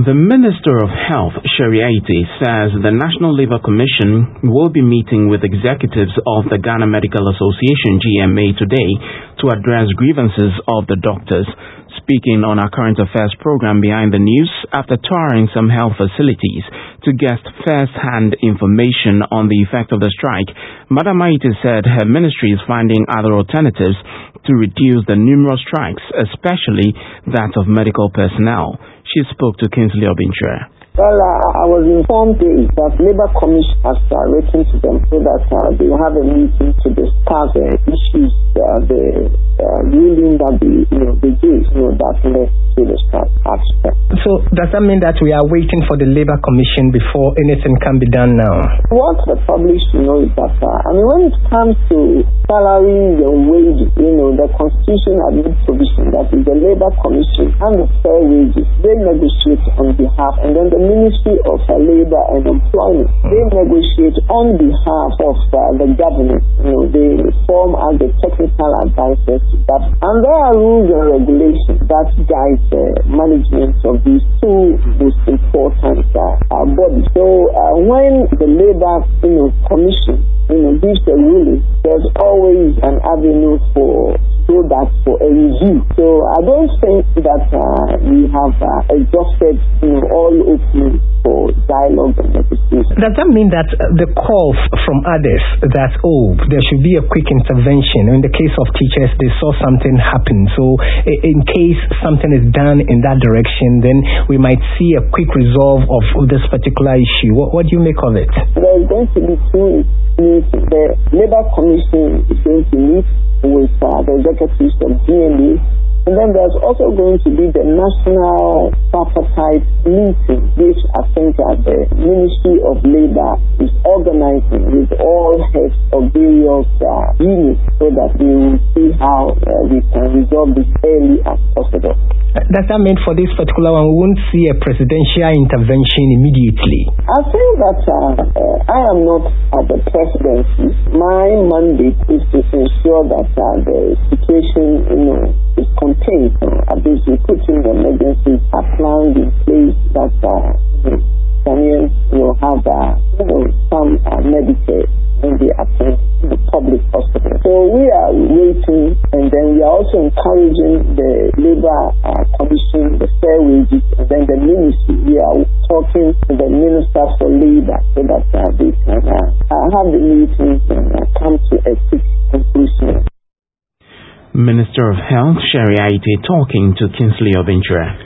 The Minister of Health, Sharia Iti, says the National Labour Commission will be meeting with executives of the Ghana Medical Association (GMA) today to address grievances of the doctors. Speaking on our current affairs program Behind the News after touring some health facilities to get first-hand information on the effect of the strike, Madam Iti said her ministry is finding other alternatives to reduce the numerous strikes, especially that of medical personnel. She spoke to Kingsley Obintre. Well, I was informed that Labour Commission has written to them so that they will have a meeting to discuss the issues, the ruling that they gave, that led to the strike aspect. So does that mean that we are waiting for the Labour Commission before anything can be done now? What the public should know is that, when it comes to salary and wages, the Constitution admits provision that is the Labour Commission and the Fair Wages, they negotiate on behalf, and then the Ministry of Labour and Employment, they negotiate on behalf of the government. They form as the technical advisors to that. And there are rules and regulations that guide the management of these two most important bodies. So when the Labour Commission gives a ruling, there's always an avenue for a review. So I don't think that we have exhausted all openings for dialogue and negotiation. Does that mean that the calls from others that there should be a quick intervention? In the case of teachers, they saw something happen. So in case something is done in that direction, then we might see a quick resolve of this particular issue. What do you make of it? There's going to be two meetings. The Labour Commission is going to meet with the executives of GMA, and then there's also going to be the National Tripartite meeting, which I think the Ministry of Labour is organizing with all heads of various units so that we will see how we can resolve this early as possible. Does that mean for this particular one, we won't see a presidential intervention immediately? I think that I am not at the presidency. My mandate is to ensure that the situation, is contained. Basically putting the emergency plans in place that Ghanaians will have some Medicare when they attend the public hospital. So we are waiting, and then we are also encouraging the Labour Commission, the Fair Wages, and then the Ministry. We are talking to the Minister for Labour so that they can have the meetings and come to a quick conclusion. Minister of Health, Sharia Iti, talking to Kingsley Obintre.